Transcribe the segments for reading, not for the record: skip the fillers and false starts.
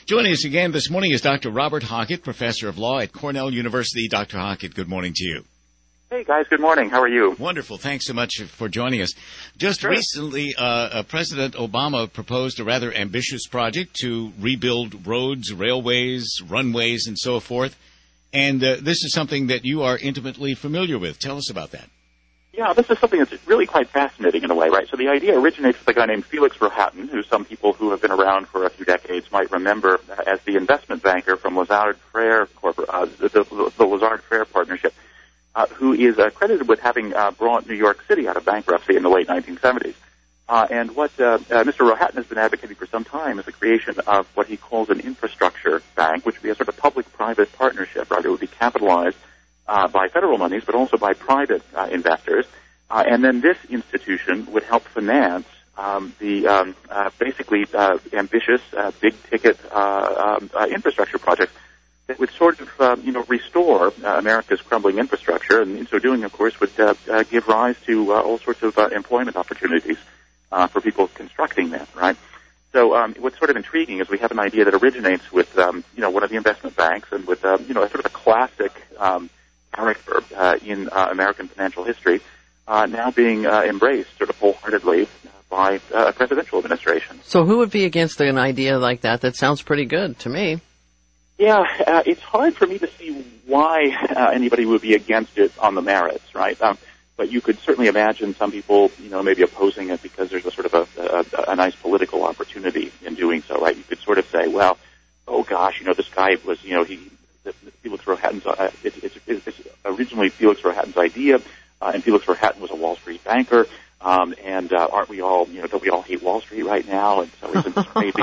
Joining us again this morning is Dr. Robert Hockett, professor of law at Cornell University. Dr. Hockett, good morning to you. Hey, guys. Good morning. How are you? Wonderful. Thanks so much for joining us. Just Sure. recently, President Obama proposed a rather ambitious project to rebuild roads, railways, runways, and so forth. And this is something that you are intimately familiar with. Tell us about that. Yeah, this is something that's really quite fascinating in a way, right? So the idea originates with a guy named Felix Rohatyn, who some people who have been around for a few decades might remember as the investment banker from Lazard Frères the Lazard Frères partnership, who is credited with having brought New York City out of bankruptcy in the late 1970s. And what Mr. Rohatyn has been advocating for some time is the creation of what he calls an infrastructure bank, which would be a sort of public-private partnership, right? It would be capitalized by federal monies, but also by private investors. And then this institution would help finance the basically ambitious, big-ticket infrastructure projects that would sort of, restore America's crumbling infrastructure, and in so doing, of course, would give rise to all sorts of employment opportunities for people constructing that, right? So what's sort of intriguing is we have an idea that originates with, one of the investment banks and with, a sort of a classic character in American financial history now being embraced sort of wholeheartedly by a presidential administration. So who would be against an idea like that? That sounds pretty good to me. Yeah, it's hard for me to see why anybody would be against it on the merits, right? But you could certainly imagine some people, maybe opposing it because there's a sort of a nice political opportunity in doing so, right? You could sort of say, well, oh gosh, this guy was, Felix Rohatyn's, it's originally Felix Rohatyn's idea, and Felix Rohatyn was a Wall Street banker, and aren't we all, don't we all hate Wall Street right now? And so isn't this crazy?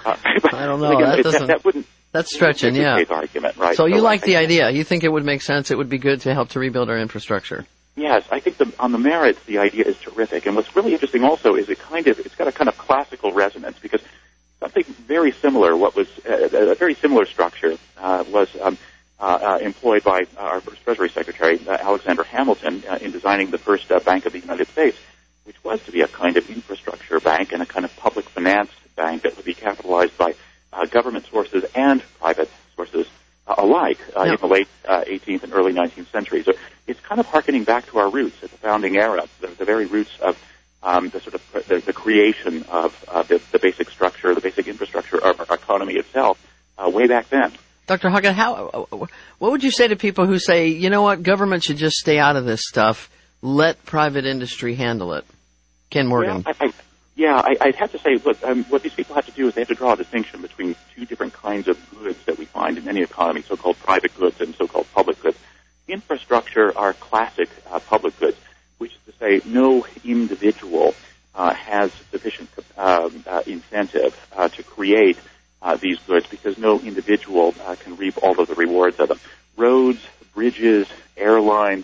I don't know. Again, that wouldn't. That's stretching, yeah. Argument, right? So you like the idea. You think it would make sense. It would be good to help to rebuild our infrastructure. Yes, I think on the merits, the idea is terrific. And what's really interesting also is it's got a kind of classical resonance because something very similar, a very similar structure was employed by our first Treasury Secretary, Alexander Hamilton, in designing the first Bank of the United States, which was to be a kind of infrastructure bank and a kind of public finance bank that would be capitalized by government sources and private sources alike in the late 18th and early 19th century. So it's kind of hearkening back to our roots at the founding era, the very roots of the creation of the basic structure, the basic infrastructure of our economy itself way back then. Dr. Hockett, what would you say to people who say, you know what, government should just stay out of this stuff, let private industry handle it? Ken Morgan. I'd have to say, look, what these people have to do is they have to draw a distinction between two different kinds of goods that we find in any economy, so-called private goods and so-called public goods. Infrastructure are classic public goods, which is to say no individual has sufficient incentive to create these goods because no individual can reap all of the rewards of them. Roads, bridges, airlines,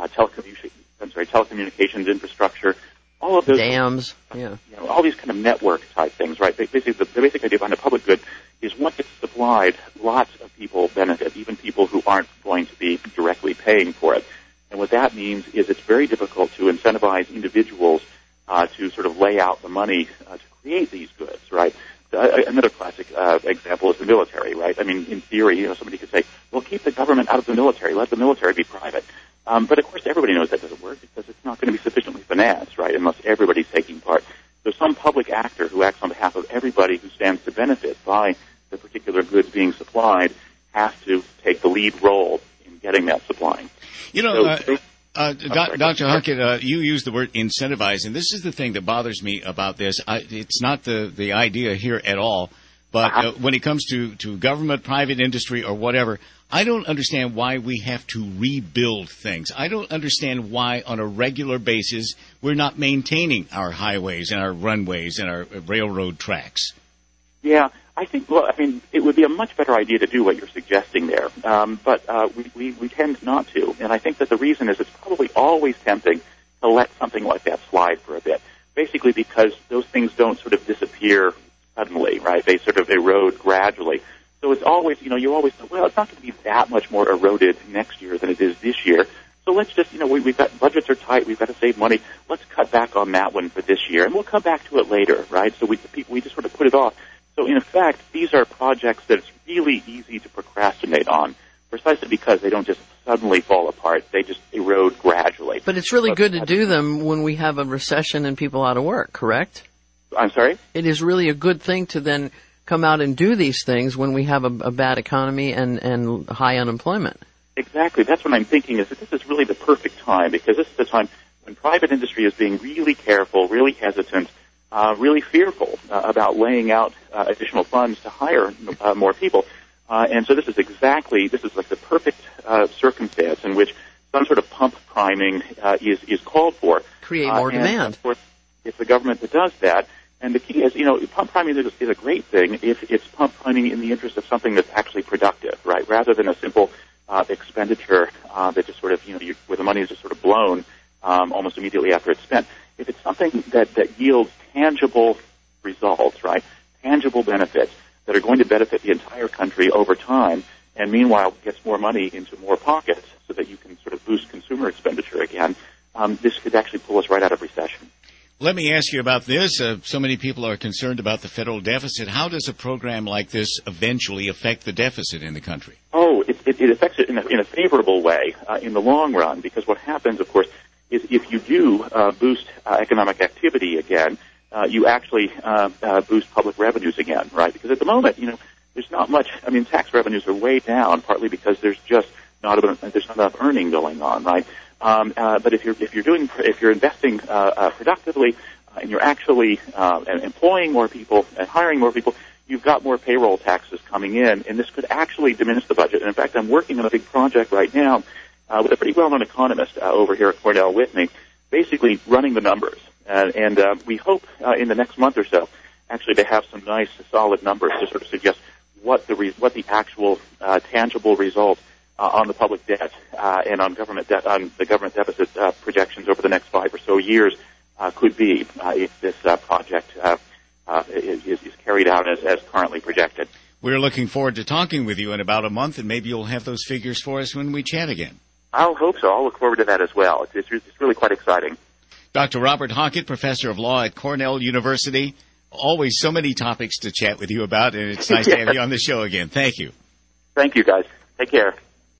telecommunications infrastructure, all of those dams, all these kind of network type things, right? Basically, the basic idea behind a public good is once it's supplied, lots of people benefit, even people who aren't going to be directly paying for it. And what that means is it's very difficult to incentivize individuals to sort of lay out the money to create these goods, right? Another classic example is the military, right? I mean, in theory, somebody could say, well, keep the government out of the military, let the military be private. But of course, everybody knows that doesn't work because it's not going to be sufficiently financed, right, unless everybody's taking part. So some public actor who acts on behalf of everybody who stands to benefit by the particular goods being supplied has to take the lead role in getting that supplying. Dr. Hockett, you used the word incentivize, and this is the thing that bothers me about this. It's not the idea here at all, but when it comes to government, private industry, or whatever, I don't understand why we have to rebuild things. I don't understand why on a regular basis we're not maintaining our highways and our runways and our railroad tracks. Yeah, I think, it would be a much better idea to do what you're suggesting there, but we tend not to. And I think that the reason is it's probably always tempting to let something like that slide for a bit, basically because those things don't sort of disappear suddenly, right? They sort of erode gradually. So it's always, you always think, well, it's not going to be that much more eroded next year than it is this year. So let's just, we've got, budgets are tight, we've got to save money. Let's cut back on that one for this year, and we'll come back to it later, right? So we just sort of put it off. So in effect, these are projects that it's really easy to procrastinate on, precisely because they don't just suddenly fall apart. They just erode gradually. But it's really good to do them when we have a recession and people out of work, correct? I'm sorry? It is really a good thing to then come out and do these things when we have a bad economy and high unemployment. Exactly. That's what I'm thinking, is that this is really the perfect time, because this is the time when private industry is being really careful, really hesitant, really fearful about laying out additional funds to hire more people. And so this is like the perfect circumstance in which some sort of pump priming is called for. Create more demand. Of course, it's the government that does that. And the key is, pump priming is a great thing if it's pump priming in the interest of something that's actually productive, right? Rather than a simple expenditure that just sort of, where the money is just sort of blown almost immediately after it's spent. If it's something that yields tangible results, right? Tangible benefits that are going to benefit the entire country over time, and meanwhile gets more money into more pockets so that you can sort of boost consumer expenditure again, this could actually pull us right out of recession. Let me ask you about this. So many people are concerned about the federal deficit. How does a program like this eventually affect the deficit in the country? Oh, it affects it in a favorable way in the long run, because what happens, of course, is if you do boost economic activity again, you actually boost public revenues again, right? Because at the moment, there's not much. I mean, tax revenues are way down, partly because there's just not enough earning going on, right? But if you're investing productively and you're actually employing more people and hiring more people, you've got more payroll taxes coming in, and this could actually diminish the budget. And in fact, I'm working on a big project right now with a pretty well-known economist over here at Cornell with me, basically running the numbers. And we hope in the next month or so, actually, to have some nice, solid numbers to sort of suggest what the actual tangible result on the public debt and on the government deficit projections over the next 5 or so years could be if this project is carried out as currently projected. We're looking forward to talking with you in about a month, and maybe you'll have those figures for us when we chat again. I'll hope so. I'll look forward to that as well. It's really quite exciting. Dr. Robert Hockett, professor of law at Cornell University. Always so many topics to chat with you about, and it's nice to have you on the show again. Thank you. Thank you, guys. Take care.